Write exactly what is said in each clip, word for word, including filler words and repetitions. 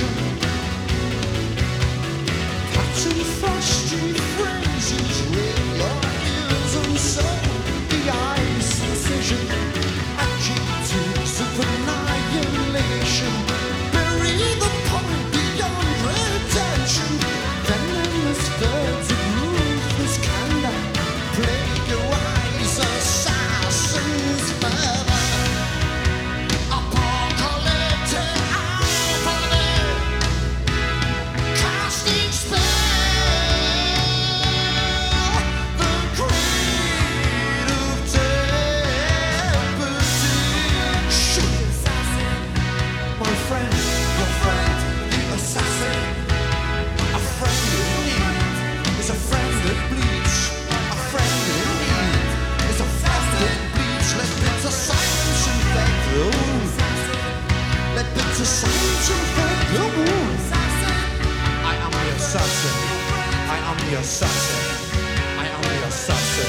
Catching frosty phrases with your ears, and so the eyes precision, adjectives of annihilation. Bury the point beyond redemption. Venomous birds of ruthless candor plague your eyes, assassins forever. Apocalyptic alphabet, casting spell, the creed of temptation. My friend, your friend, the assassin. A friend in need is a friend that bleeds. A friend in need is a friend that bleeds. Let bits of silence infect the wound. Let bits of silence infect the wound. I am the assassin. I am the assassin. I am the assassin.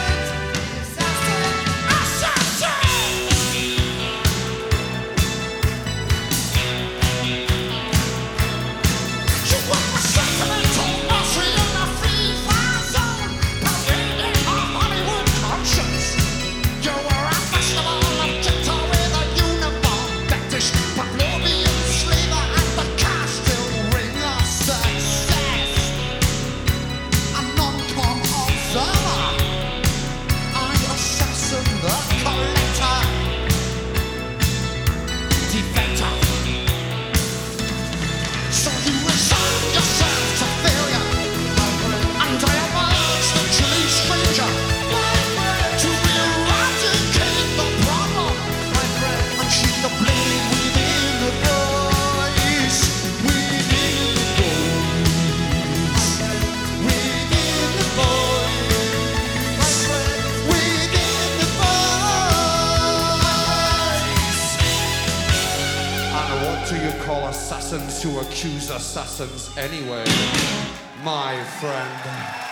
You want a sentimental mercy in a free-fire zone, parading a Hollywood conscience. You were a festival of Jetta with a uniform, fetish, Pavlovian slaver at the Castile ring of success. A non-com observer, I assassin the collector, defector. So you resign yourself to failure, and I emerge the chilly stranger to eradicate the problem and shoot the blade within the voice, within the voice, within the voice, within the voice. And what do you call assassins who accuse assassins anyway, my friend?